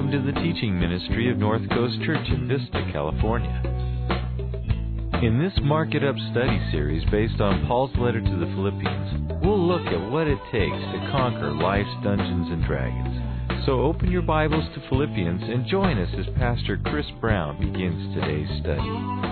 Welcome to the teaching ministry of North Coast Church in Vista, California. In this Mark It Up study series based on Paul's letter to the Philippians, we'll look at what it takes to conquer life's dungeons and dragons. So open your Bibles to Philippians and join us as Pastor Chris Brown begins today's study.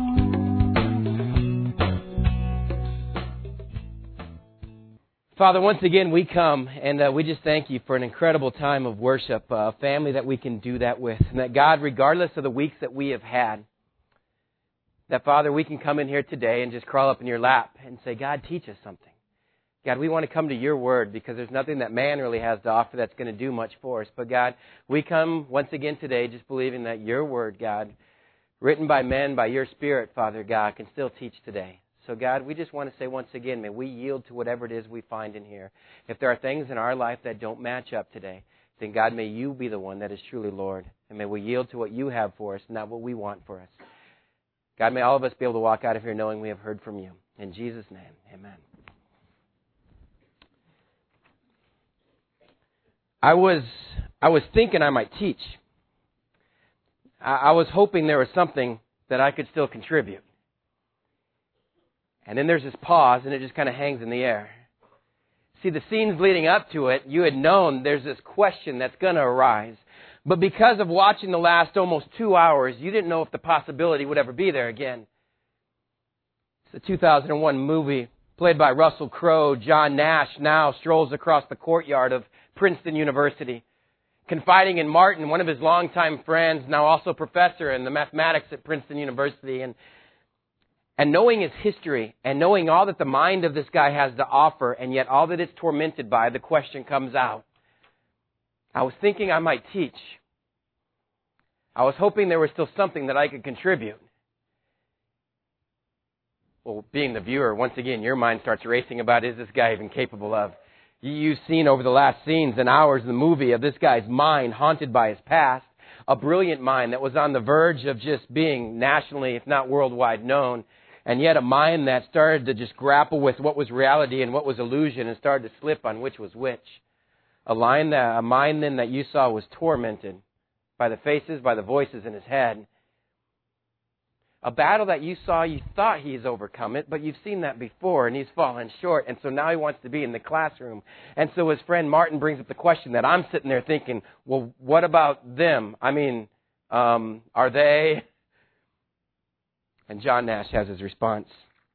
Father, once again we come and we just thank you for an incredible time of worship, a family that we can do that with. And that God, regardless of the weeks that we have had, that Father, we can come in here today and just crawl up in your lap and say, God, teach us something. God, we want to come to your word because there's nothing that man really has to offer that's going to do much for us. But God, we come once again today just believing that your word, God, written by men, by your Spirit, Father God, can still teach today. So, God, we just want to say once again, may we yield to whatever it is we find in here. If there are things in our life that don't match up today, then, God, may you be the one that is truly Lord. And may we yield to what you have for us, not what we want for us. God, may all of us be able to walk out of here knowing we have heard from you. In Jesus' name, amen. I was thinking I might teach. I was hoping there was something that I could still contribute. And then there's this pause, and it just kind of hangs in the air. See, the scenes leading up to it, you had known there's this question that's going to arise. But because of watching the last almost 2 hours, you didn't know if the possibility would ever be there again. It's a 2001 movie played by Russell Crowe. John Nash now strolls across the courtyard of Princeton University, confiding in Martin, one of his longtime friends, now also professor in the mathematics at Princeton University. And knowing his history and knowing all that the mind of this guy has to offer and yet all that it's tormented by, the question comes out. I was thinking I might teach. I was hoping there was still something that I could contribute. Well, being the viewer, once again, your mind starts racing about, is this guy even capable of? You've seen over the last scenes and hours of the movie of this guy's mind haunted by his past. A brilliant mind that was on the verge of just being nationally, if not worldwide, known. And yet a mind that started to just grapple with what was reality and what was illusion and started to slip on which was which. A mind then that you saw was tormented by the faces, by the voices in his head. A battle that you saw, you thought he's overcome it, but you've seen that before and he's fallen short. And so now he wants to be in the classroom. And so his friend Martin brings up the question that I'm sitting there thinking, well, what about them? I mean, are they... And John Nash has his response.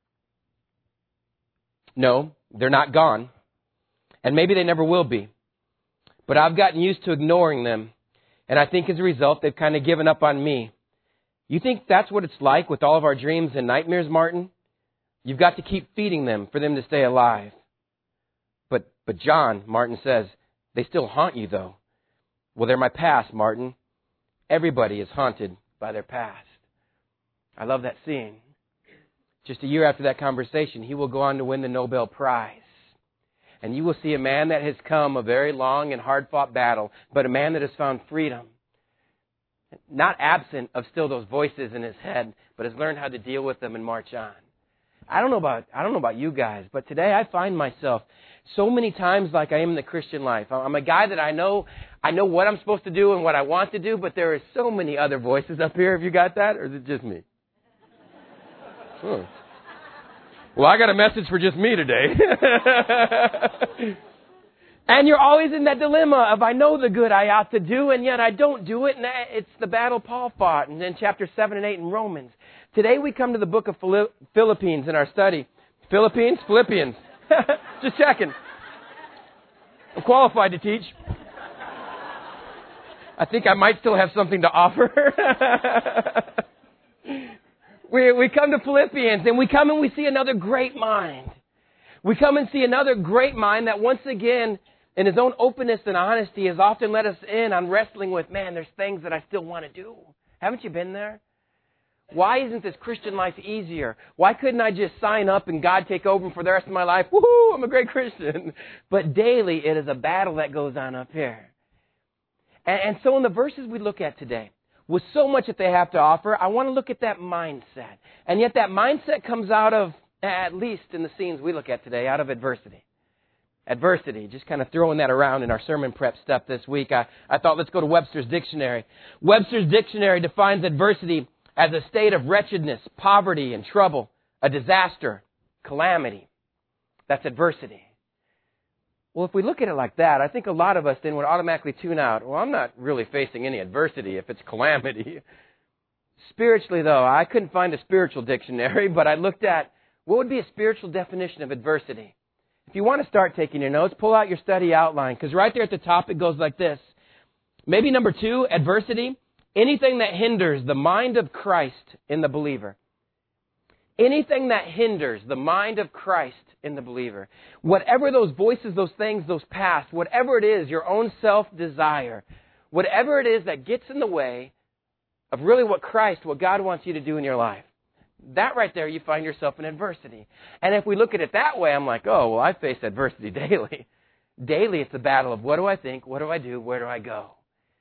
No, they're not gone. And maybe they never will be. But I've gotten used to ignoring them. And I think as a result, they've kind of given up on me. You think that's what it's like with all of our dreams and nightmares, Martin? You've got to keep feeding them for them to stay alive. But John, Martin says, they still haunt you though. Well, they're my past, Martin. Everybody is haunted by their past. I love that scene. Just a year after that conversation, he will go on to win the Nobel Prize. And you will see a man that has come a very long and hard-fought battle, but a man that has found freedom. Not absent of still those voices in his head, but has learned how to deal with them and march on. I don't know about you guys, but today I find myself so many times like I am in the Christian life. I'm a guy that I know what I'm supposed to do and what I want to do, but there are so many other voices up here. Have you got that, or is it just me? Oh. Well, I got a message for just me today. And you're always in that dilemma of I know the good I ought to do, and yet I don't do it. And it's the battle Paul fought in chapter 7 and 8 in Romans. Today we come to the book of Philippians in our study. Philippians? Just checking. I'm qualified to teach. I think I might still have something to offer. We come to Philippians, and we come and we see another great mind. We come and see another great mind that once again, in his own openness and honesty, has often let us in on wrestling with, man, there's things that I still want to do. Haven't you been there? Why isn't this Christian life easier? Why couldn't I just sign up and God take over for the rest of my life? Woohoo, I'm a great Christian. But daily, it is a battle that goes on up here. And so in the verses we look at today, with so much that they have to offer, I want to look at that mindset. And yet that mindset comes out of, at least in the scenes we look at today, out of adversity. Adversity. Just kind of throwing that around in our sermon prep stuff this week. I thought, let's go to Webster's Dictionary. Webster's Dictionary defines adversity as a state of wretchedness, poverty, and trouble, a disaster, calamity. That's adversity. Well, if we look at it like that, I think a lot of us then would automatically tune out. Well, I'm not really facing any adversity if it's calamity. Spiritually, though, I couldn't find a spiritual dictionary, but I looked at what would be a spiritual definition of adversity. If you want to start taking your notes, pull out your study outline, because right there at the top it goes like this. Maybe number 2, adversity, anything that hinders the mind of Christ in the believer. Anything that hinders the mind of Christ in the believer. Whatever those voices, those things, those past, whatever it is, your own self-desire, whatever it is that gets in the way of really what Christ, what God wants you to do in your life. That right there, you find yourself in adversity. And if we look at it that way, I'm like, oh, well, I face adversity daily. Daily, it's a battle of what do I think, what do I do, where do I go?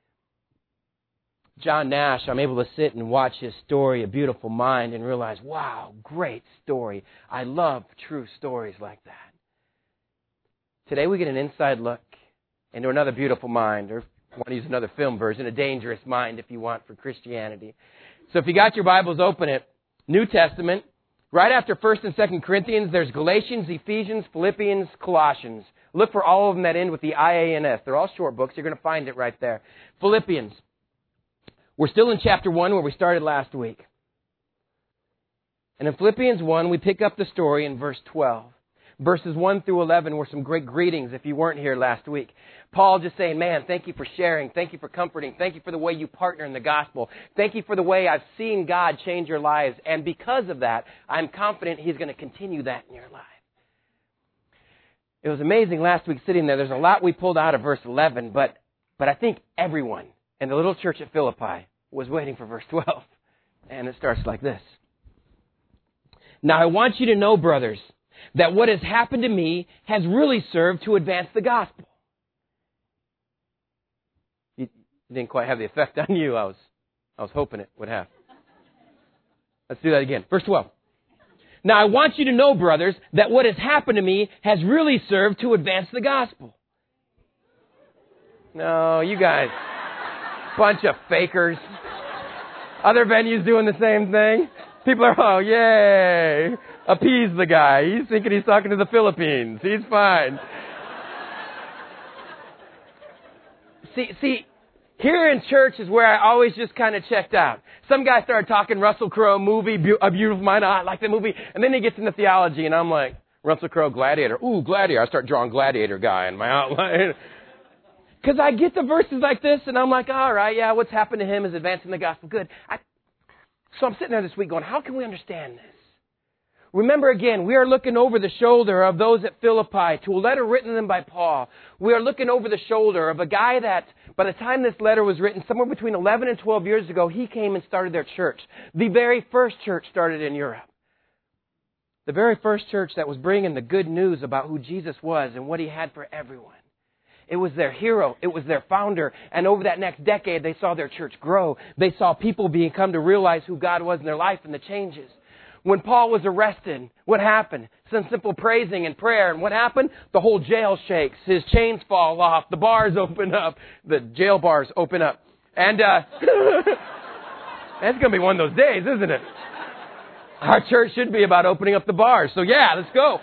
John Nash, I'm able to sit and watch his story, A Beautiful Mind, and realize, wow, great story. I love true stories like that. Today we get an inside look into another beautiful mind, or if you want to use another film version, A Dangerous Mind, if you want, for Christianity. So if you got your Bibles open at New Testament, right after 1st and 2nd Corinthians, there's Galatians, Ephesians, Philippians, Colossians. Look for all of them that end with the IANS. They're all short books. You're going to find it right there. Philippians. We're still in chapter 1 where we started last week. And in Philippians 1, we pick up the story in verse 12. Verses 1 through 11 were some great greetings if you weren't here last week. Paul just saying, man, thank you for sharing. Thank you for comforting. Thank you for the way you partner in the gospel. Thank you for the way I've seen God change your lives. And because of that, I'm confident He's going to continue that in your life. It was amazing last week sitting there. There's a lot we pulled out of verse 11, but I think everyone in the little church at Philippi was waiting for verse 12. And it starts like this. Now I want you to know, brothers, that what has happened to me has really served to advance the gospel. It didn't quite have the effect on you I was hoping it would have. Let's do that again. Verse 12. Now I want you to know, brothers, that what has happened to me has really served to advance the gospel. No, you guys, bunch of fakers. Other venues doing the same thing. People are, oh, yay. Appease the guy. He's thinking he's talking to the Philippines. He's fine. See, here in church is where I always just kind of checked out. Some guy started talking Russell Crowe movie, A Beautiful Mind. I like the movie. And then he gets into theology, and I'm like, Russell Crowe, Gladiator. Ooh, Gladiator. I start drawing Gladiator guy in my outline. Because I get the verses like this, and I'm like, all right, yeah, what's happened to him is advancing the gospel. Good. So I'm sitting there this week going, how can we understand this? Remember again, we are looking over the shoulder of those at Philippi to a letter written to them by Paul. We are looking over the shoulder of a guy that, by the time this letter was written, somewhere between 11 and 12 years ago, he came and started their church. The very first church started in Europe. The very first church that was bringing the good news about who Jesus was and what He had for everyone. It was their hero. It was their founder. And over that next decade, they saw their church grow. They saw people come to realize who God was in their life and the changes. When Paul was arrested, what happened? Some simple praising and prayer. And what happened? The whole jail shakes. His chains fall off. The bars open up. The jail bars open up. And that's going to be one of those days, isn't it? Our church should be about opening up the bars. So yeah, let's go.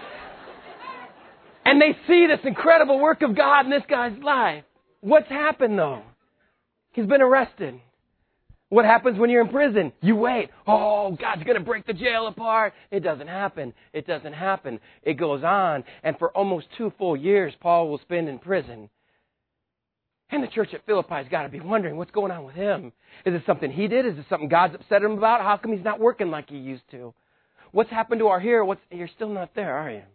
And they see this incredible work of God in this guy's life. What's happened, though? He's been arrested. What happens when you're in prison? You wait. Oh, God's going to break the jail apart. It doesn't happen. It doesn't happen. It goes on. And for almost 2 full years, Paul will spend in prison. And the church at Philippi's got to be wondering, what's going on with him? Is it something he did? Is it something God's upset him about? How come he's not working like he used to? What's happened to our hero? You're still not there, are you?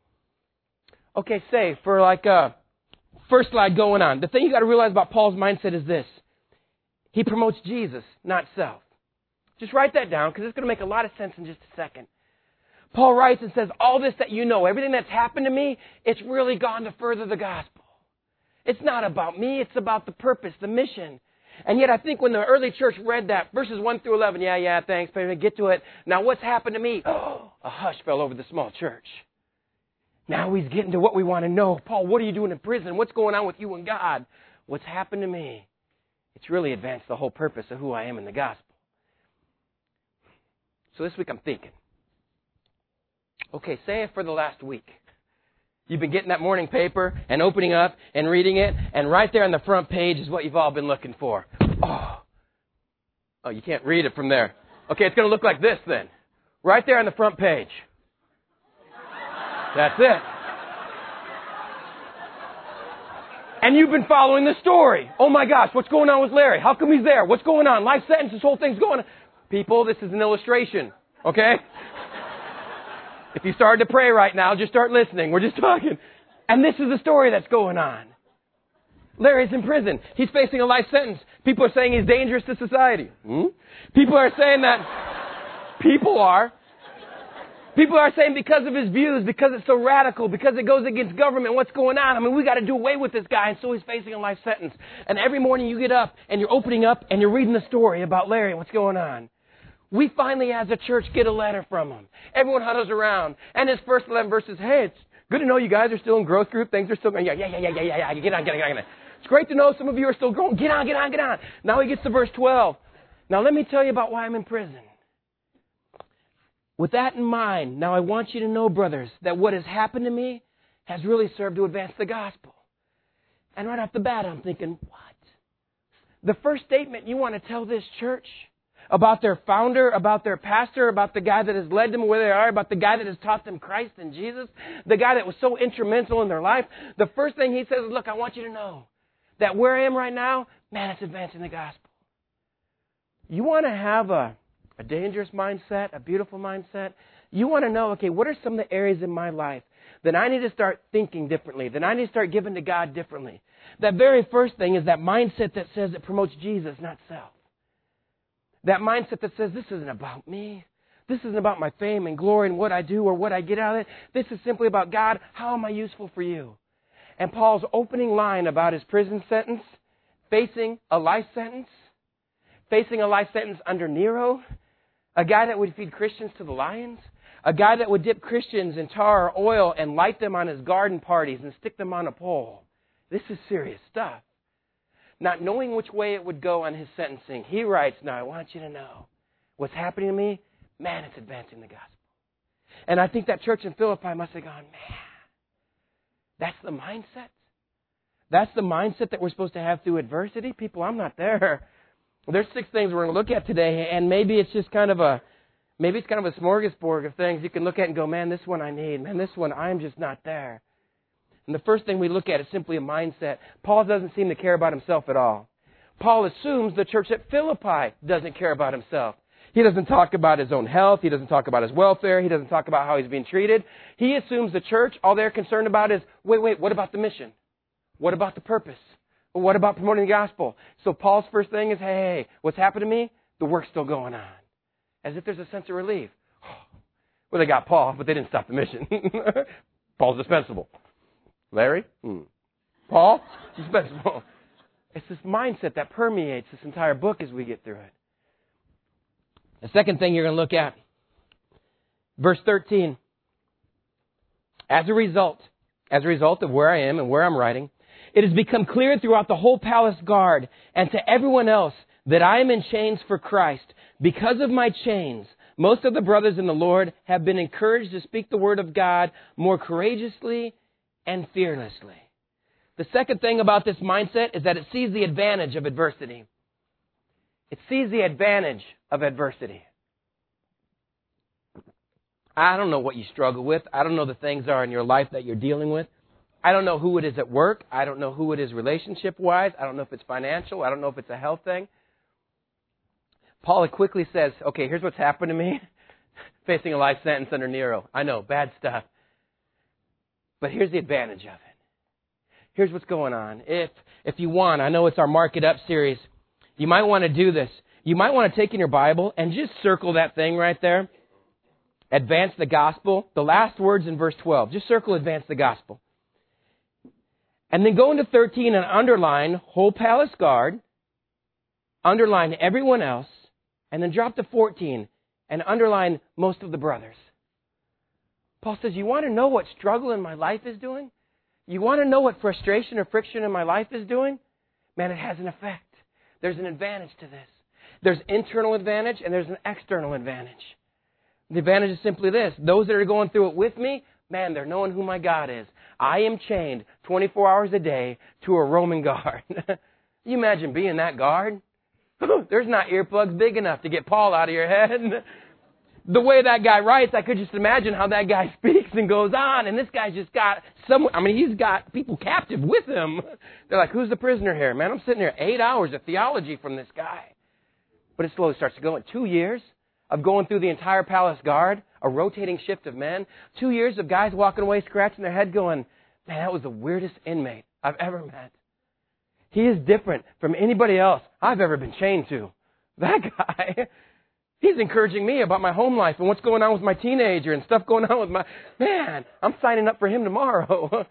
Okay, say, for first slide going on. The thing you got to realize about Paul's mindset is this. He promotes Jesus, not self. Just write that down because it's going to make a lot of sense in just a second. Paul writes and says, all this that you know, everything that's happened to me, it's really gone to further the gospel. It's not about me. It's about the purpose, the mission. And yet I think when the early church read that, verses 1 through 11, yeah, thanks, but get to it. Now what's happened to me? Oh, a hush fell over the small church. Now he's getting to what we want to know. Paul, what are you doing in prison? What's going on with you and God? What's happened to me? It's really advanced the whole purpose of who I am in the gospel. So this week I'm thinking, okay, say for the last week, you've been getting that morning paper and opening up and reading it, and right there on the front page is what you've all been looking for. Oh, you can't read it from there. Okay, it's going to look like this then. Right there on the front page. That's it. And you've been following the story. Oh my gosh, what's going on with Larry? How come he's there? What's going on? Life sentence, this whole thing's going on. People, this is an illustration, okay? If you started to pray right now, just start listening. We're just talking. And this is the story that's going on. Larry's in prison. He's facing a life sentence. People are saying he's dangerous to society. People are saying that. People are saying because of his views, because it's so radical, because it goes against government, what's going on? I mean, we got to do away with this guy. And so he's facing a life sentence. And every morning you get up and you're opening up and you're reading the story about Larry and what's going on. We finally, as a church, get a letter from him. Everyone huddles around. And his first 11 verses, hey, it's good to know you guys are still in growth group. Things are still going, yeah. Get on. It's great to know some of you are still growing. Get on. Now he gets to verse 12. Now let me tell you about why I'm in prison. With that in mind, now I want you to know, brothers, that what has happened to me has really served to advance the gospel. And right off the bat, I'm thinking, what? The first statement you want to tell this church about their founder, about their pastor, about the guy that has led them where they are, about the guy that has taught them Christ and Jesus, the guy that was so instrumental in their life, the first thing he says is, look, I want you to know that where I am right now, man, it's advancing the gospel. You want to have a dangerous mindset, a beautiful mindset? You want to know, okay, what are some of the areas in my life that I need to start thinking differently, that I need to start giving to God differently? That very first thing is that mindset that says it promotes Jesus, not self. That mindset that says this isn't about me. This isn't about my fame and glory and what I do or what I get out of it. This is simply about God. How am I useful for you? And Paul's opening line about his prison sentence, facing a life sentence under Nero, a guy that would feed Christians to the lions, a guy that would dip Christians in tar or oil and light them on his garden parties and stick them on a pole. This is serious stuff. Not knowing which way it would go on his sentencing, he writes, now I want you to know what's happening to me, man, it's advancing the gospel. And I think that church in Philippi must have gone, man, that's the mindset. That's the mindset that we're supposed to have through adversity. People, I'm not there. There's 6 things we're going to look at today, and maybe it's kind of a smorgasbord of things you can look at and go, man, this one I need. Man, this one I'm just not there. And the first thing we look at is simply a mindset. Paul doesn't seem to care about himself at all. Paul assumes the church at Philippi doesn't care about himself. He doesn't talk about his own health. He doesn't talk about his welfare. He doesn't talk about how he's being treated. He assumes the church, all they're concerned about is, wait, what about the mission? What about the purpose? What about promoting the gospel? So Paul's first thing is, hey, what's happened to me? The work's still going on. As if there's a sense of relief. Well, they got Paul, but they didn't stop the mission. Paul's dispensable. Larry? Paul? Dispensable. It's this mindset that permeates this entire book as we get through it. The second thing you're going to look at, verse 13. As a result of where I am and where I'm writing, it has become clear throughout the whole palace guard and to everyone else that I am in chains for Christ. Because of my chains, most of the brothers in the Lord have been encouraged to speak the word of God more courageously and fearlessly. The second thing about this mindset is that it sees the advantage of adversity. It sees the advantage of adversity. I don't know what you struggle with. I don't know the things are in your life that you're dealing with. I don't know who it is at work. I don't know who it is relationship-wise. I don't know if it's financial. I don't know if it's a health thing. Paul quickly says, okay, here's what's happened to me. Facing a life sentence under Nero. I know, bad stuff. But here's the advantage of it. Here's what's going on. If you want, I know it's our Mark It Up series. You might want to do this. You might want to take in your Bible and just circle that thing right there. Advance the gospel. The last words in verse 12. Just circle advance the gospel. And then go into 13 and underline whole palace guard. Underline everyone else. And then drop to 14 and underline most of the brothers. Paul says, you want to know what struggle in my life is doing? You want to know what frustration or friction in my life is doing? Man, it has an effect. There's an advantage to this. There's internal advantage and there's an external advantage. The advantage is simply this. Those that are going through it with me, man, they're knowing who my God is. I am chained 24 hours a day to a Roman guard. You imagine being that guard? There's not earplugs big enough to get Paul out of your head. The way that guy writes, I could just imagine how that guy speaks and goes on. And this guy's just got he's got people captive with him. They're like, who's the prisoner here? Man, I'm sitting here 8 hours of theology from this guy. But it slowly starts to go. In 2 years of going through the entire palace guard, a rotating shift of men, 2 years of guys walking away scratching their head going, man, that was the weirdest inmate I've ever met. He is different from anybody else I've ever been chained to. That guy, he's encouraging me about my home life and what's going on with my teenager and stuff going on with my... Man, I'm signing up for him tomorrow.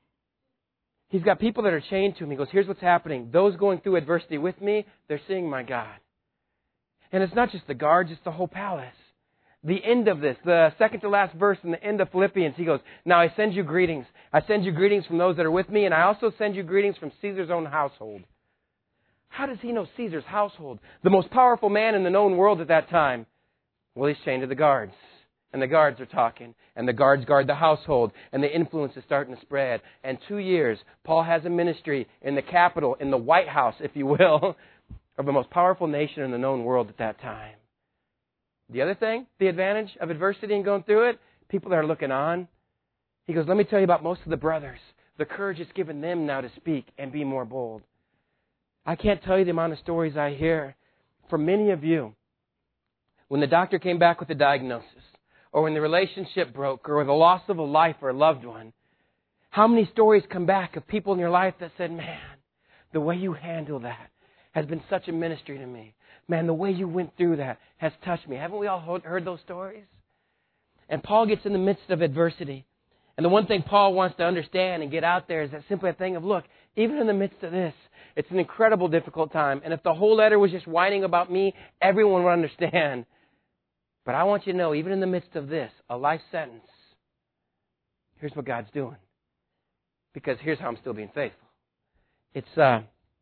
He's got people that are chained to him. He goes, here's what's happening. Those going through adversity with me, they're seeing my God. And it's not just the guards, it's the whole palace. The end of this, the second to last verse in the end of Philippians, he goes, now I send you greetings. I send you greetings from those that are with me, and I also send you greetings from Caesar's own household. How does he know Caesar's household? The most powerful man in the known world at that time. Well, he's chained to the guards. And the guards are talking. And the guards guard the household. And the influence is starting to spread. And 2 years, Paul has a ministry in the capital, in the White House, if you will, of the most powerful nation in the known world at that time. The other thing, the advantage of adversity and going through it, people that are looking on. He goes, let me tell you about most of the brothers. The courage it's given them now to speak and be more bold. I can't tell you the amount of stories I hear from many of you. When the doctor came back with a diagnosis, or when the relationship broke, or the loss of a life or a loved one, how many stories come back of people in your life that said, man, the way you handle that has been such a ministry to me. Man, the way you went through that has touched me. Haven't we all heard those stories? And Paul gets in the midst of adversity. And the one thing Paul wants to understand and get out there is that simply a thing of, look, even in the midst of this, it's an incredible difficult time. And if the whole letter was just whining about me, everyone would understand. But I want you to know, even in the midst of this, a life sentence, here's what God's doing. Because here's how I'm still being faithful. It's a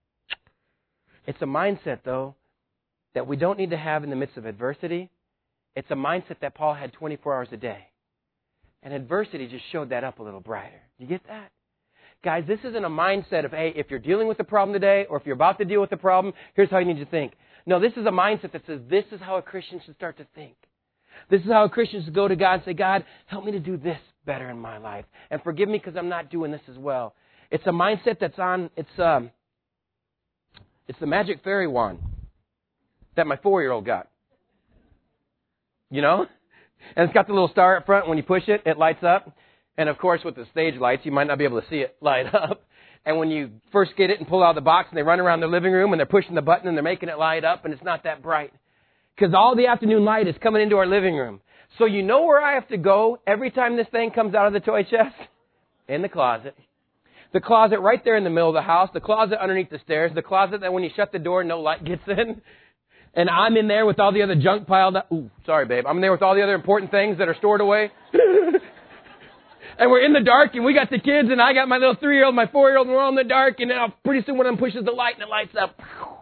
mindset, though, that we don't need to have in the midst of adversity. It's a mindset that Paul had 24 hours a day. And adversity just showed that up a little brighter. Do you get that? Guys, this isn't a mindset of, hey, if you're dealing with a problem today or if you're about to deal with a problem, here's how you need to think. No, this is a mindset that says this is how a Christian should start to think. This is how a Christian should go to God and say, God, help me to do this better in my life. And forgive me because I'm not doing this as well. It's a mindset that's on, it's the magic fairy wand that my 4-year-old got. You know? And it's got the little star up front. When you push it, it lights up. And of course, with the stage lights, you might not be able to see it light up. And when you first get it and pull it out of the box and they run around their living room and they're pushing the button and they're making it light up and it's not that bright. Because all the afternoon light is coming into our living room. So you know where I have to go every time this thing comes out of the toy chest? In the closet. The closet right there in the middle of the house. The closet underneath the stairs. The closet that when you shut the door, no light gets in. And I'm in there with all the other junk piled up. Ooh, sorry, babe. I'm in there with all the other important things that are stored away. And we're in the dark, and we got the kids, and I got my little 3-year-old, my 4-year-old, and we're all in the dark, and now pretty soon one of them pushes the light, and it lights up.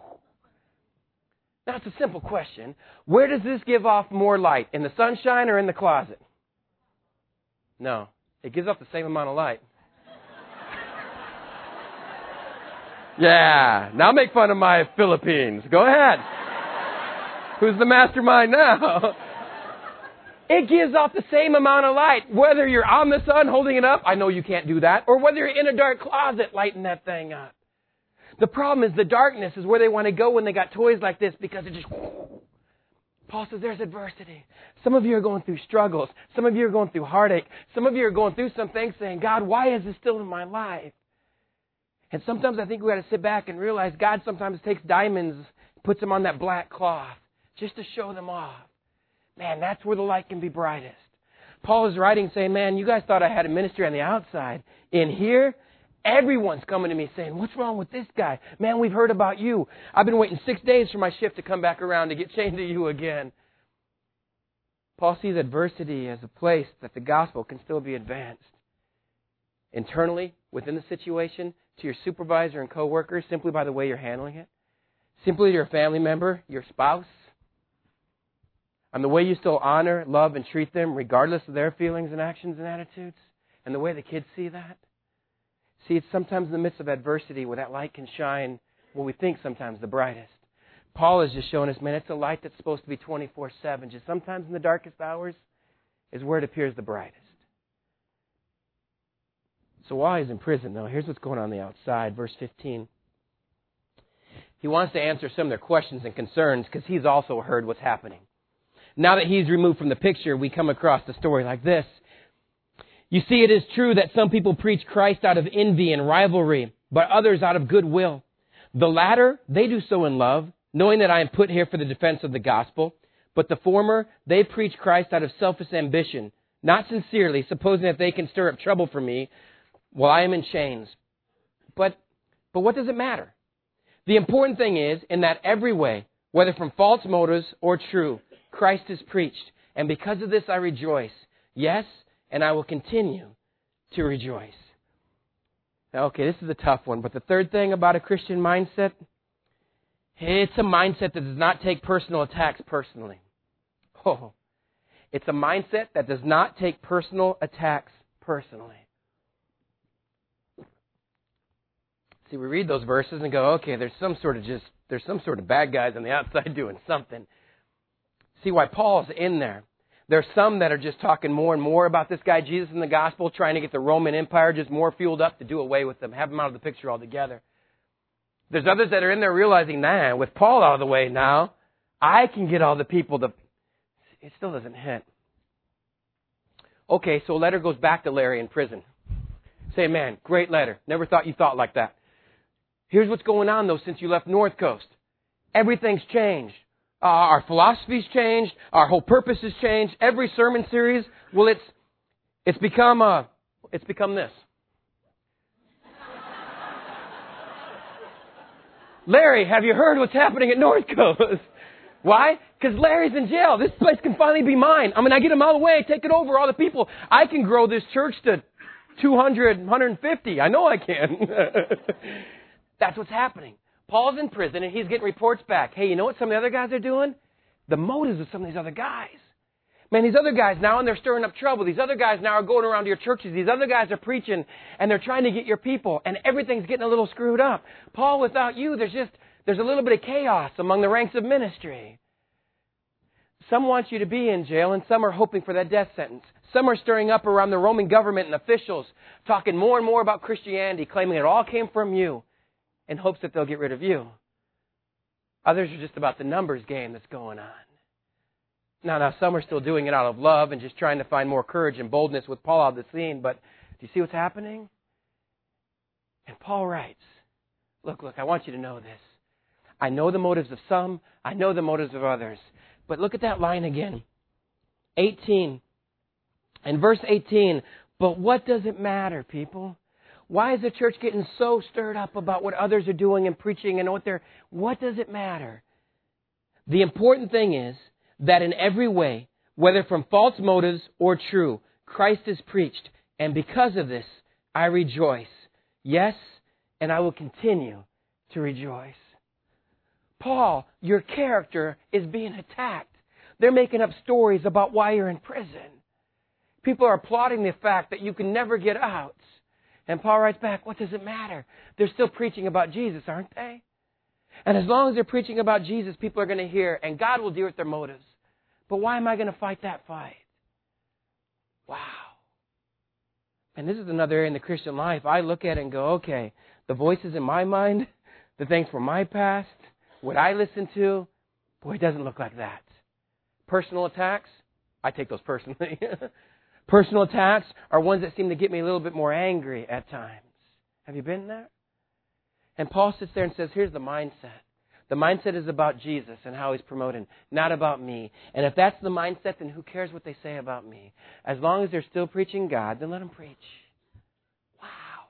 Now, it's a simple question. Where does this give off more light, in the sunshine or in the closet? No. It gives off the same amount of light. Yeah. Now make fun of my Philippines. Go ahead. Who's the mastermind now? It gives off the same amount of light. Whether you're on the sun holding it up, I know you can't do that, or whether you're in a dark closet lighting that thing up. The problem is the darkness is where they want to go when they got toys like this because it just... Paul says there's adversity. Some of you are going through struggles. Some of you are going through heartache. Some of you are going through some things saying, God, why is this still in my life? And sometimes I think we got to sit back and realize God sometimes takes diamonds, puts them on that black cloth just to show them off. Man, that's where the light can be brightest. Paul is writing saying, man, you guys thought I had a ministry on the outside. In here, everyone's coming to me saying, what's wrong with this guy? Man, we've heard about you. I've been waiting 6 days for my shift to come back around to get chained to you again. Paul sees adversity as a place that the gospel can still be advanced. Internally, within the situation, to your supervisor and coworkers, simply by the way you're handling it. Simply to your family member, your spouse. And the way you still honor, love, and treat them, regardless of their feelings and actions and attitudes. And the way the kids see that. See, it's sometimes in the midst of adversity where that light can shine, what we think sometimes the brightest. Paul is just showing us, man, it's a light that's supposed to be 24/7. Just sometimes in the darkest hours is where it appears the brightest. So while he's in prison, though, here's what's going on the outside. Verse 15. He wants to answer some of their questions and concerns because he's also heard what's happening. Now that he's removed from the picture, we come across the story like this. You see, it is true that some people preach Christ out of envy and rivalry, but others out of goodwill. The latter, they do so in love, knowing that I am put here for the defense of the gospel. But the former, they preach Christ out of selfish ambition, not sincerely, supposing that they can stir up trouble for me while I am in chains. But what does it matter? The important thing is, in that every way, whether from false motives or true, Christ is preached. And because of this I rejoice. Yes, and I will continue to rejoice. Now, okay, this is a tough one, but the third thing about a Christian mindset, it's a mindset that does not take personal attacks personally. Oh, it's a mindset that does not take personal attacks personally. See, we read those verses and go, okay, there's some sort of bad guys on the outside doing something. See why Paul's in there. There's some that are just talking more and more about this guy Jesus in the gospel, trying to get the Roman Empire just more fueled up to do away with them, have them out of the picture altogether. There's others that are in there realizing, nah, with Paul out of the way now, I can get all the people to... It still doesn't hit. Okay, so a letter goes back to Larry in prison. Say, man, great letter. Never thought you thought like that. Here's what's going on, though, since you left North Coast. Everything's changed. Our philosophy's changed. Our whole purpose has changed. Every sermon series, well, it's become this. Larry, have you heard what's happening at North Coast? Why? Because Larry's in jail. This place can finally be mine. I mean, I get him out of the way, take it over, all the people. I can grow this church to 200, 150. I know I can. That's what's happening. Paul's in prison and he's getting reports back. Hey, you know what some of the other guys are doing? The motives of some of these other guys. Man, these other guys now, and they're stirring up trouble. These other guys now are going around to your churches. These other guys are preaching and they're trying to get your people and everything's getting a little screwed up. Paul, without you, there's a little bit of chaos among the ranks of ministry. Some want you to be in jail and some are hoping for that death sentence. Some are stirring up around the Roman government and officials, talking more and more about Christianity, claiming it all came from you, in hopes that they'll get rid of you. Others are just about the numbers game that's going on. Now, some are still doing it out of love and just trying to find more courage and boldness with Paul out of the scene, but do you see what's happening? And Paul writes, look, I want you to know this. I know the motives of some, I know the motives of others. But look at that line again. 18. In verse 18, but what does it matter, people? Why is the church getting so stirred up about what others are doing and preaching and what does it matter? The important thing is that in every way, whether from false motives or true, Christ is preached. And because of this, I rejoice. Yes, and I will continue to rejoice. Paul, your character is being attacked. They're making up stories about why you're in prison. People are plotting the fact that you can never get out. And Paul writes back, what does it matter? They're still preaching about Jesus, aren't they? And as long as they're preaching about Jesus, people are going to hear, and God will deal with their motives. But why am I going to fight that fight? Wow. And this is another area in the Christian life. I look at it and go, okay, the voices in my mind, the things from my past, what I listen to, boy, it doesn't look like that. Personal attacks, I take those personally. Personal attacks are ones that seem to get me a little bit more angry at times. Have you been there? And Paul sits there and says, here's the mindset. The mindset is about Jesus and how He's promoting, not about me. And if that's the mindset, then who cares what they say about me? As long as they're still preaching God, then let them preach. Wow.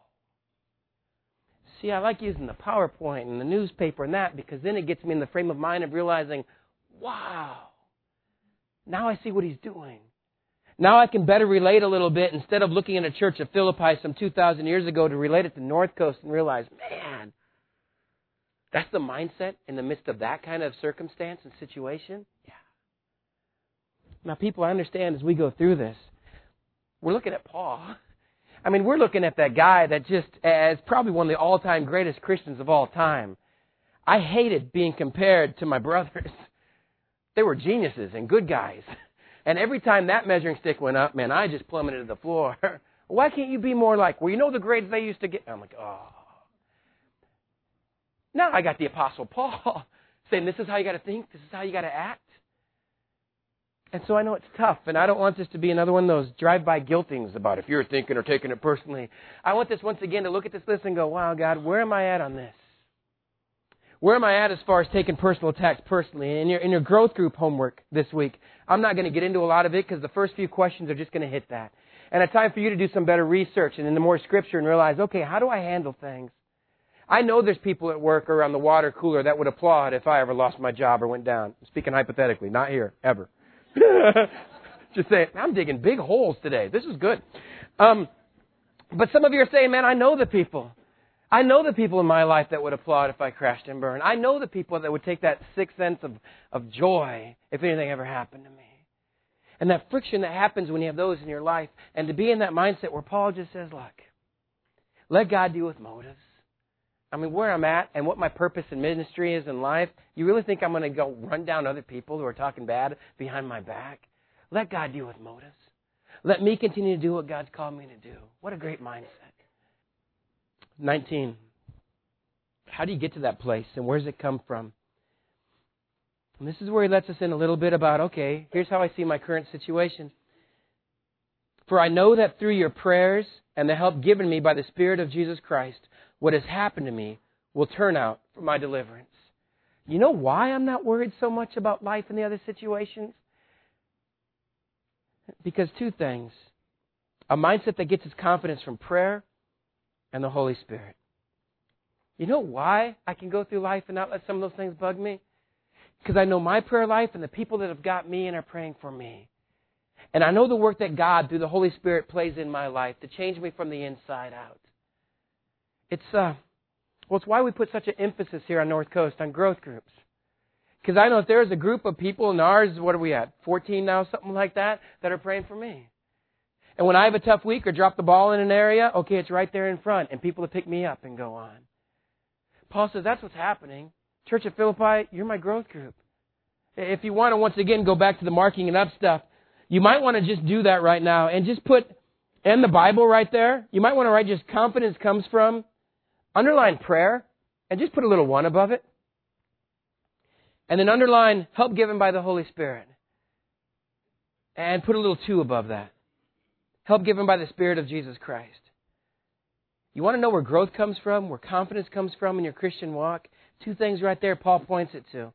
See, I like using the PowerPoint and the newspaper and that because then it gets me in the frame of mind of realizing, wow, Now I see what he's doing. Now I can better relate a little bit instead of looking at a church of Philippi some 2,000 years ago to relate it to North Coast and realize, man, that's the mindset in the midst of that kind of circumstance and situation? Yeah. Now, people, I understand as we go through this, we're looking at Paul. I mean, we're looking at that guy that just is probably one of the all-time greatest Christians of all time. I hated being compared to my brothers. They were geniuses and good guys. And every time that measuring stick went up, man, I just plummeted to the floor. Why can't you be more like, well, you know the grades they used to get? I'm like, oh. Now I got the Apostle Paul saying this is how you got to think, this is how you got to act. And so I know it's tough, and I don't want this to be another one of those drive-by guiltings about if you're thinking or taking it personally. I want this once again to look at this list and go, wow, God, where am I at on this? Where am I at as far as taking personal attacks personally? In your growth group homework this week, I'm not going to get into a lot of it because the first few questions are just going to hit that. And it's time for you to do some better research and into more scripture and realize, okay, how do I handle things? I know there's people at work or around the water cooler that would applaud if I ever lost my job or went down. I'm speaking hypothetically, not here, ever. Just saying, I'm digging big holes today. This is good. But some of you are saying, man, I know the people. I know the people in my life that would applaud if I crashed and burned. I know the people that would take that sixth sense of joy if anything ever happened to me. And that friction that happens when you have those in your life. And to be in that mindset where Paul just says, look, let God deal with motives. I mean, where I'm at and what my purpose in ministry is in life, you really think I'm going to go run down other people who are talking bad behind my back? Let God deal with motives. Let me continue to do what God's called me to do. What a great mindset. 19. How do you get to that place and where does it come from? And this is where he lets us in a little bit about, okay, here's how I see my current situation. For I know that through your prayers and the help given me by the Spirit of Jesus Christ, what has happened to me will turn out for my deliverance. You know why I'm not worried so much about life and the other situations? Because two things. A mindset that gets its confidence from prayer and the Holy Spirit. You know why I can go through life and not let some of those things bug me? Because I know my prayer life and the people that have got me and are praying for me. And I know the work that God, through the Holy Spirit, plays in my life to change me from the inside out. It's why we put such an emphasis here on North Coast on growth groups. Because I know if there's a group of people, and ours, what are we at, 14 now, something like that are praying for me. And when I have a tough week or drop the ball in an area, okay, it's right there in front, and people to pick me up and go on. Paul says that's what's happening. Church of Philippi, you're my growth group. If you want to once again go back to the marking it up stuff, you might want to just do that right now and just put in the Bible right there. You might want to write just confidence comes from, underline prayer, and just put a little 1 above it. And then underline help given by the Holy Spirit. And put a little 2 above that. Help given by the Spirit of Jesus Christ. You want to know where growth comes from, where confidence comes from in your Christian walk? 2 things right there Paul points it to.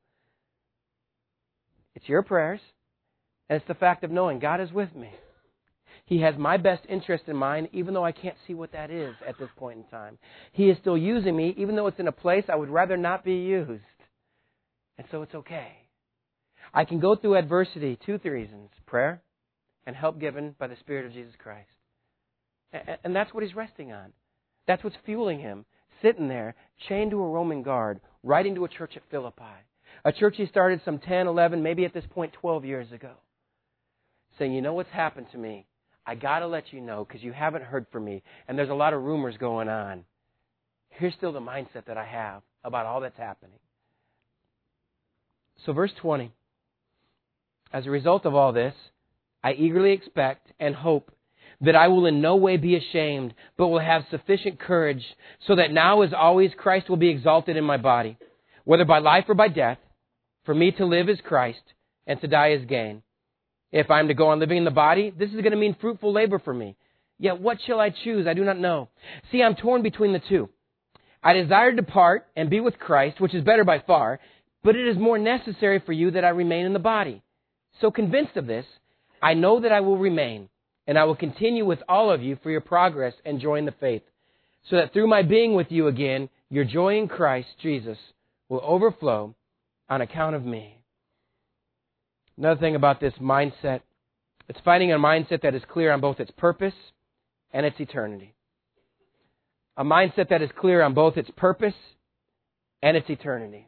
It's your prayers, and it's the fact of knowing God is with me. He has my best interest in mind, even though I can't see what that is at this point in time. He is still using me, even though it's in a place I would rather not be used. And so it's okay. I can go through adversity, 2 reasons. Prayer and help given by the Spirit of Jesus Christ. And that's what he's resting on. That's what's fueling him. Sitting there, chained to a Roman guard, writing to a church at Philippi. A church he started some 10, 11, maybe at this point 12 years ago. Saying, you know what's happened to me? I got to let you know because you haven't heard from me. And there's a lot of rumors going on. Here's still the mindset that I have about all that's happening. So verse 20. As a result of all this, I eagerly expect and hope that I will in no way be ashamed, but will have sufficient courage, so that now as always Christ will be exalted in my body, whether by life or by death. For me to live is Christ, and to die is gain. If I am to go on living in the body, this is going to mean fruitful labor for me. Yet what shall I choose? I do not know. See, I'm torn between the two. I desire to depart and be with Christ, which is better by far, but it is more necessary for you that I remain in the body. So convinced of this, I know that I will remain, and I will continue with all of you for your progress and joy in the faith, so that through my being with you again, your joy in Christ Jesus will overflow on account of me. Another thing about this mindset, it's finding a mindset that is clear on both its purpose and its eternity. A mindset that is clear on both its purpose and its eternity.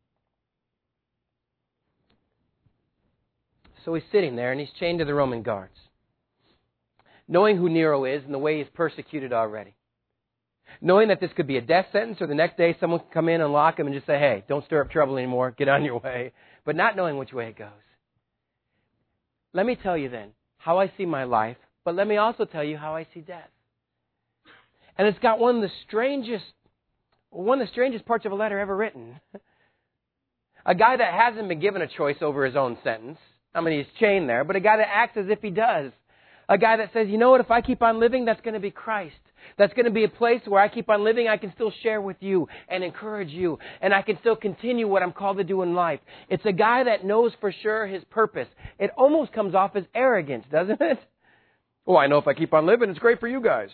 So he's sitting there and he's chained to the Roman guards, knowing who Nero is and the way he's persecuted already. Knowing that this could be a death sentence, or the next day someone can come in and lock him and just say, hey, don't stir up trouble anymore, get on your way. But not knowing which way it goes. Let me tell you then how I see my life, but let me also tell you how I see death. And it's got one of the strangest parts of a letter ever written. A guy that hasn't been given a choice over his own sentence. I mean, he's chained there, but a guy that acts as if he does. A guy that says, you know what, if I keep on living, that's going to be Christ. That's going to be a place where I keep on living, I can still share with you and encourage you, and I can still continue what I'm called to do in life. It's a guy that knows for sure his purpose. It almost comes off as arrogance, doesn't it? Oh, I know if I keep on living, it's great for you guys.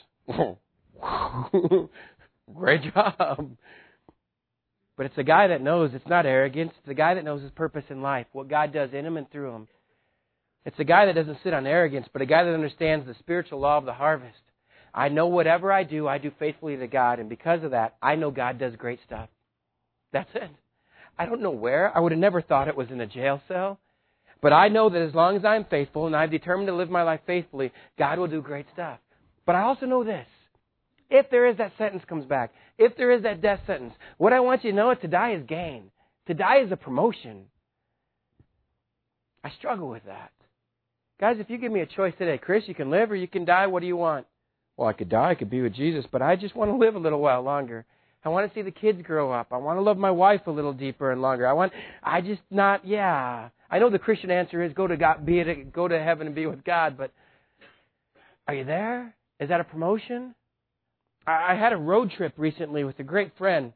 Great job. But it's a guy that knows it's not arrogance. It's a guy that knows his purpose in life, what God does in him and through him. It's a guy that doesn't sit on arrogance, but a guy that understands the spiritual law of the harvest. I know whatever I do faithfully to God, and because of that, I know God does great stuff. That's it. I don't know where. I would have never thought it was in a jail cell. But I know that as long as I'm faithful and I've determined to live my life faithfully, God will do great stuff. But I also know this. If there is that sentence comes back, if there is that death sentence, what I want you to know is to die is gain. To die is a promotion. I struggle with that. Guys, if you give me a choice today, Chris, you can live or you can die, what do you want? Well, I could die, I could be with Jesus, but I just want to live a little while longer. I want to see the kids grow up. I want to love my wife a little deeper and longer. I know the Christian answer is go to heaven and be with God, but are you there? Is that a promotion? I had a road trip recently with a great friend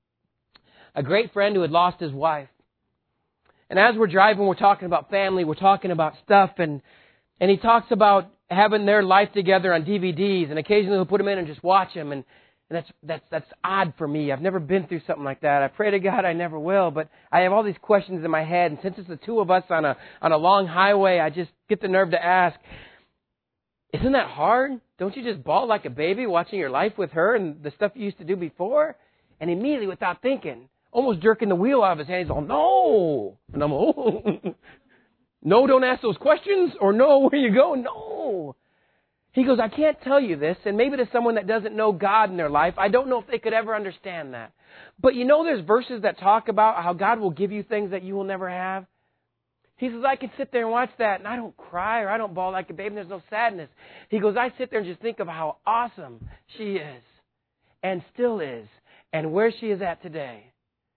who had lost his wife. And as we're driving, we're talking about family, we're talking about stuff, and he talks about having their life together on DVDs, and occasionally he'll put them in and just watch them, and that's odd for me. I've never been through something like that. I pray to God I never will, but I have all these questions in my head, and since it's the two of us on a long highway, I just get the nerve to ask, isn't that hard? Don't you just bawl like a baby watching your life with her and the stuff you used to do before? And immediately, without thinking, almost jerking the wheel out of his hand, he's all, no. And I'm, oh. No, don't ask those questions, or no, where you go? No. He goes, I can't tell you this, and maybe to someone that doesn't know God in their life, I don't know if they could ever understand that. But you know there's verses that talk about how God will give you things that you will never have? He says, I can sit there and watch that, and I don't cry or I don't bawl like a baby, and there's no sadness. He goes, I sit there and just think of how awesome she is, and still is, and where she is at today.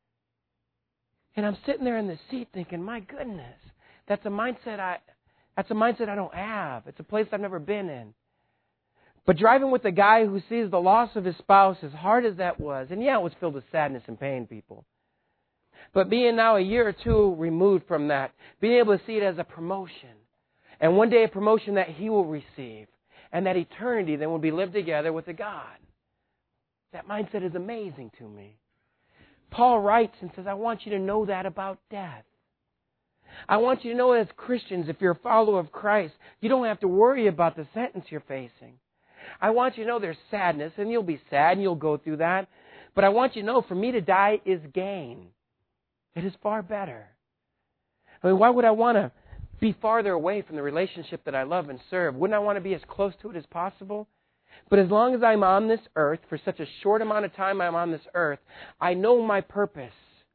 And I'm sitting there in the seat thinking, my goodness, that's a mindset I don't have. It's a place I've never been in. But driving with a guy who sees the loss of his spouse, as hard as that was, and yeah, it was filled with sadness and pain, people. But being now a year or two removed from that, being able to see it as a promotion, and one day a promotion that he will receive, and that eternity then will be lived together with a God. That mindset is amazing to me. Paul writes and says, I want you to know that about death. I want you to know as Christians, if you're a follower of Christ, you don't have to worry about the sentence you're facing. I want you to know there's sadness, and you'll be sad, and you'll go through that. But I want you to know, for me to die is gain. It is far better. I mean, why would I want to be farther away from the relationship that I love and serve? Wouldn't I want to be as close to it as possible? But as long as I'm on this earth, for such a short amount of time I'm on this earth, I know my purpose.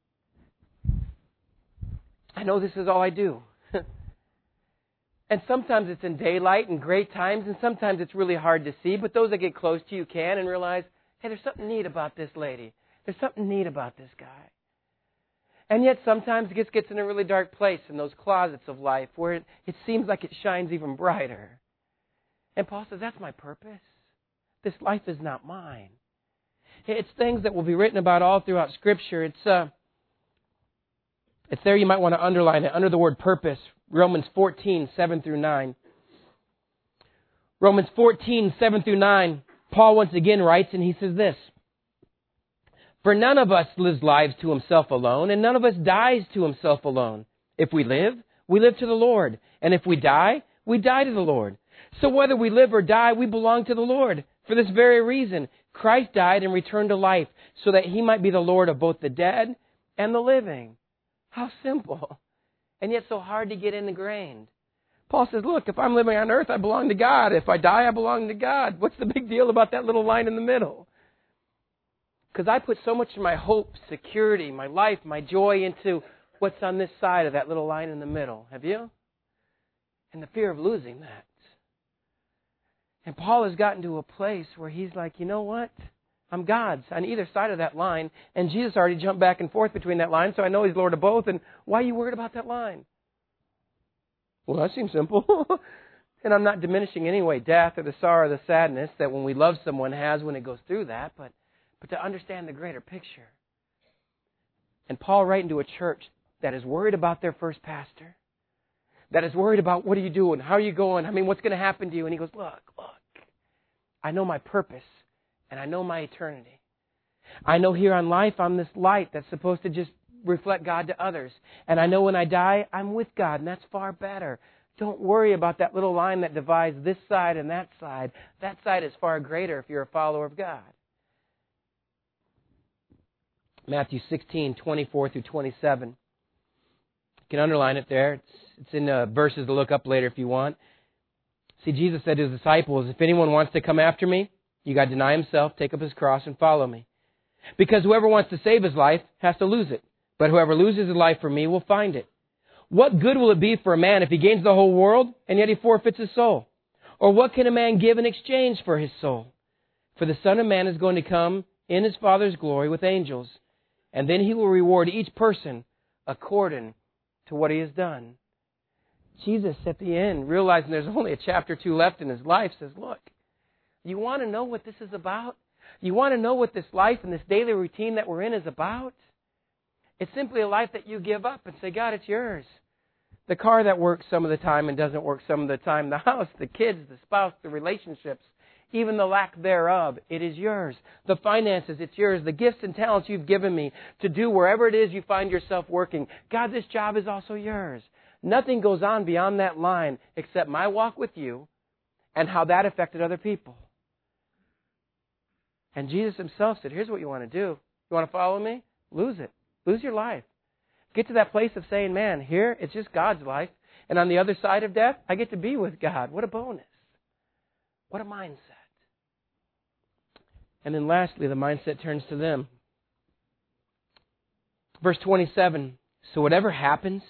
I know this is all I do. And sometimes it's in daylight and great times, and sometimes it's really hard to see. But those that get close to you can and realize, hey, there's something neat about this lady. There's something neat about this guy. And yet sometimes it gets in a really dark place in those closets of life where it seems like it shines even brighter. And Paul says, that's my purpose. This life is not mine. It's things that will be written about all throughout Scripture. It's there, you might want to underline it, under the word purpose. Romans 14, 7 through 9. Romans 14, 7 through 9, Paul once again writes, and he says this, for none of us lives lives to himself alone, and none of us dies to himself alone. If we live, we live to the Lord. And if we die, we die to the Lord. So whether we live or die, we belong to the Lord. For this very reason, Christ died and returned to life so that He might be the Lord of both the dead and the living. How simple. And yet so hard to get ingrained. Paul says, look, if I'm living on earth, I belong to God. If I die, I belong to God. What's the big deal about that little line in the middle? Because I put so much of my hope, security, my life, my joy into what's on this side of that little line in the middle. Have you? And the fear of losing that. And Paul has gotten to a place where he's like, you know what? I'm God's on either side of that line. And Jesus already jumped back and forth between that line, so I know He's Lord of both. And why are you worried about that line? Well, that seems simple. And I'm not diminishing in any way death or the sorrow or the sadness that when we love someone has when it goes through that, but to understand the greater picture. And Paul writing to a church that is worried about their first pastor, that is worried about what are you doing, how are you going, what's going to happen to you? And he goes, look, I know my purpose and I know my eternity. I know here on life I'm this light that's supposed to just reflect God to others. And I know when I die, I'm with God, and that's far better. Don't worry about that little line that divides this side and that side. That side is far greater if you're a follower of God. Matthew 16:24 through 27. You can underline it there. It's in verses to look up later if you want. See, Jesus said to His disciples, if anyone wants to come after me, you got to deny himself, take up his cross, and follow me. Because whoever wants to save his life has to lose it. But whoever loses his life for me will find it. What good will it be for a man if he gains the whole world and yet he forfeits his soul? Or what can a man give in exchange for his soul? For the Son of Man is going to come in His Father's glory with angels, and then He will reward each person according to what he has done. Jesus, at the end, realizing there's only a chapter or two left in His life, says, look, you want to know what this is about? You want to know what this life and this daily routine that we're in is about? It's simply a life that you give up and say, God, it's yours. The car that works some of the time and doesn't work some of the time, the house, the kids, the spouse, the relationships, even the lack thereof, it is yours. The finances, it's yours. The gifts and talents you've given me to do wherever it is you find yourself working. God, this job is also yours. Nothing goes on beyond that line except my walk with you and how that affected other people. And Jesus Himself said, here's what you want to do. You want to follow me? Lose it. Lose your life. Get to that place of saying, man, here it's just God's life. And on the other side of death, I get to be with God. What a bonus. What a mindset. And then lastly, the mindset turns to them. Verse 27, so whatever happens,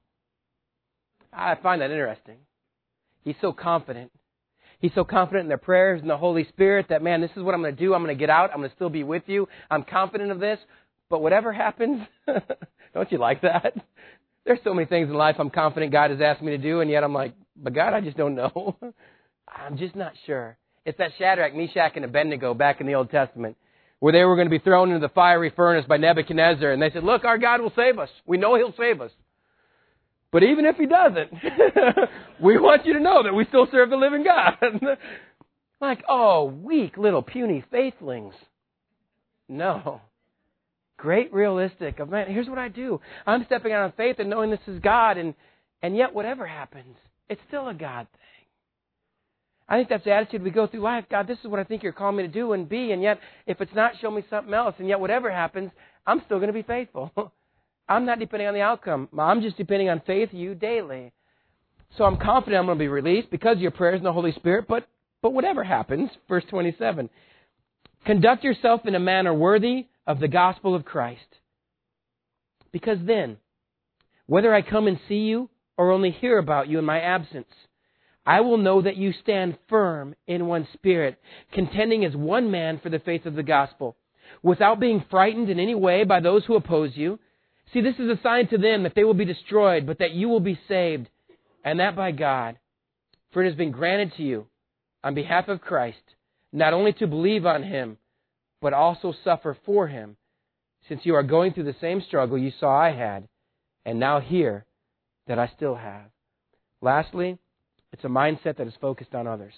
I find that interesting. He's so confident. He's so confident in their prayers and the Holy Spirit that, man, this is what I'm going to do. I'm going to get out. I'm going to still be with you. I'm confident of this. But whatever happens, don't you like that? There's so many things in life I'm confident God has asked me to do, and yet I'm like, but God, I just don't know. I'm just not sure. It's that Shadrach, Meshach, and Abednego back in the Old Testament, where they were going to be thrown into the fiery furnace by Nebuchadnezzar, and they said, look, our God will save us. We know He'll save us. But even if He doesn't, we want you to know that we still serve the living God. Like, oh, weak little puny faithlings. No. Great realistic of, man, here's what I do. I'm stepping out on faith and knowing this is God, and yet whatever happens, it's still a God thing. I think that's the attitude we go through life. God, this is what I think You're calling me to do and be, and yet if it's not, show me something else. And yet whatever happens, I'm still going to be faithful. I'm not depending on the outcome. I'm just depending on faith, You daily. So I'm confident I'm going to be released because of Your prayers and the Holy Spirit, but whatever happens, verse 27, conduct yourself in a manner worthy of the gospel of Christ. Because then, whether I come and see you or only hear about you in my absence, I will know that you stand firm in one spirit, contending as one man for the faith of the gospel, without being frightened in any way by those who oppose you. See, this is a sign to them that they will be destroyed, but that you will be saved, and that by God. For it has been granted to you, on behalf of Christ, not only to believe on Him, but also suffer for Him, since you are going through the same struggle you saw I had, and now hear that I still have. Lastly, it's a mindset that is focused on others.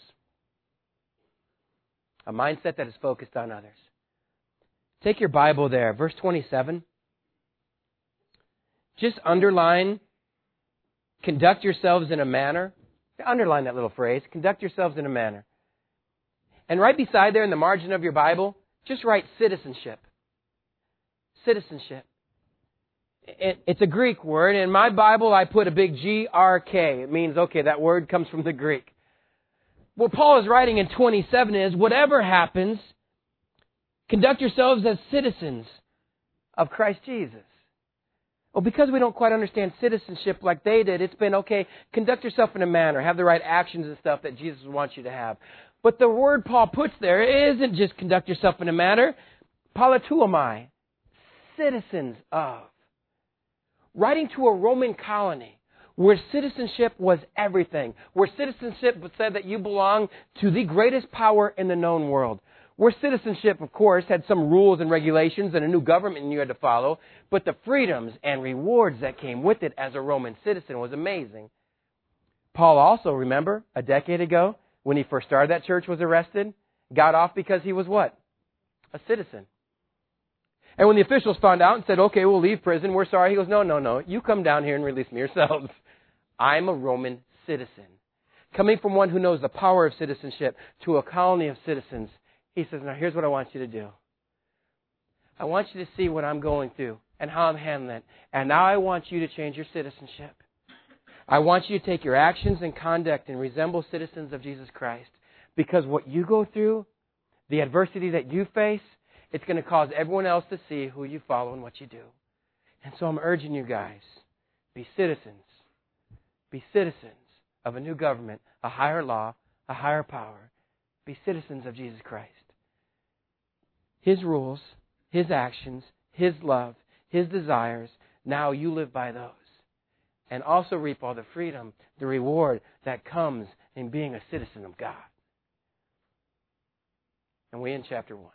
A mindset that is focused on others. Take your Bible there, verse 27. Just underline conduct yourselves in a manner. Underline that little phrase, conduct yourselves in a manner. And right beside there in the margin of your Bible, just write citizenship. Citizenship. It's a Greek word. In my Bible, I put a big G-R-K. It means, okay, that word comes from the Greek. What Paul is writing in 27 is, whatever happens, conduct yourselves as citizens of Christ Jesus. Well, because we don't quite understand citizenship like they did, it's been, okay, conduct yourself in a manner, have the right actions and stuff that Jesus wants you to have. But the word Paul puts there isn't just conduct yourself in a manner, politeuomai, citizens of. Writing to a Roman colony where citizenship was everything, where citizenship said that you belong to the greatest power in the known world, where citizenship, of course, had some rules and regulations and a new government you had to follow, but the freedoms and rewards that came with it as a Roman citizen was amazing. Paul also, remember, a decade ago, when he first started that church, was arrested, got off because he was what? A citizen. And when the officials found out and said, okay, we'll leave prison, we're sorry, he goes, no, you come down here and release me yourselves. I'm a Roman citizen. Coming from one who knows the power of citizenship to a colony of citizens, he says, now here's what I want you to do. I want you to see what I'm going through and how I'm handling it. And now I want you to change your citizenship. I want you to take your actions and conduct and resemble citizens of Jesus Christ. Because what you go through, the adversity that you face, it's going to cause everyone else to see who you follow and what you do. And so I'm urging you guys, be citizens. Be citizens of a new government, a higher law, a higher power. Be citizens of Jesus Christ. His rules, His actions, His love, His desires, now you live by those. And also reap all the freedom, the reward that comes in being a citizen of God. And we in chapter 1.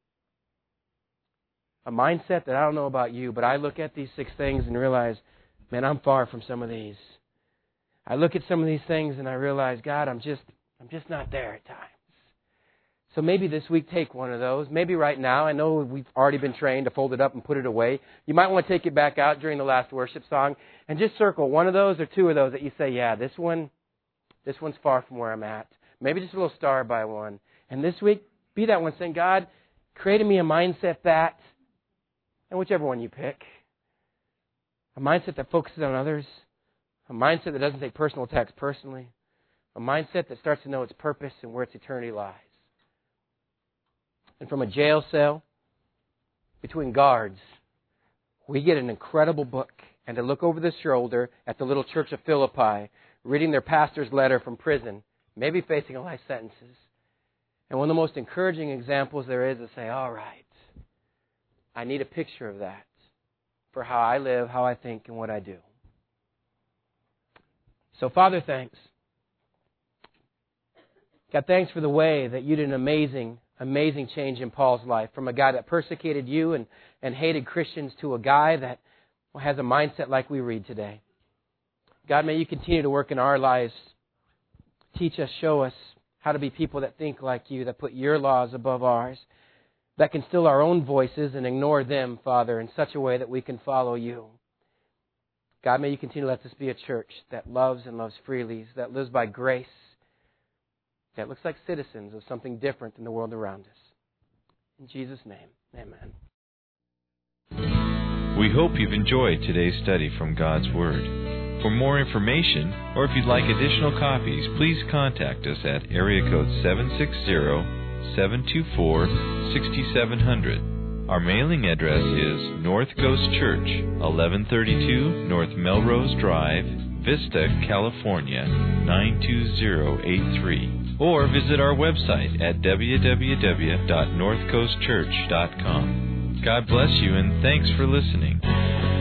A mindset that I don't know about you, but I look at these 6 things and realize, man, I'm far from some of these. I look at some of these things and I realize, God, I'm just not there at times. So maybe this week take one of those. Maybe right now, I know we've already been trained to fold it up and put it away. You might want to take it back out during the last worship song and just circle one of those or 2 of those that you say, yeah, this one's far from where I'm at. Maybe just a little star by one. And this week, be that one saying, God, create in me a mindset that, and whichever one you pick, a mindset that focuses on others, a mindset that doesn't take personal attacks personally, a mindset that starts to know its purpose and where its eternity lies. And from a jail cell, between guards, we get an incredible book and to look over the shoulder at the little church of Philippi, reading their pastor's letter from prison, maybe facing life sentences. And one of the most encouraging examples there is to say, all right, I need a picture of that for how I live, how I think, and what I do. So, Father, thanks. God, thanks for the way that you did an amazing change in Paul's life, from a guy that persecuted you and hated Christians to a guy that has a mindset like we read today. God, may you continue to work in our lives. Teach us, show us how to be people that think like you, that put your laws above ours, that can still our own voices and ignore them, Father, in such a way that we can follow you. God, may you continue to let this be a church that loves and loves freely, that lives by grace, that looks like citizens of something different than the world around us. In Jesus' name, amen. We hope you've enjoyed today's study from God's Word. For more information, or if you'd like additional copies, please contact us at area code 760-724-6700. Our mailing address is North Coast Church, 1132 North Melrose Drive, Vista, California, 92083. Or visit our website at www.northcoastchurch.com. God bless you and thanks for listening.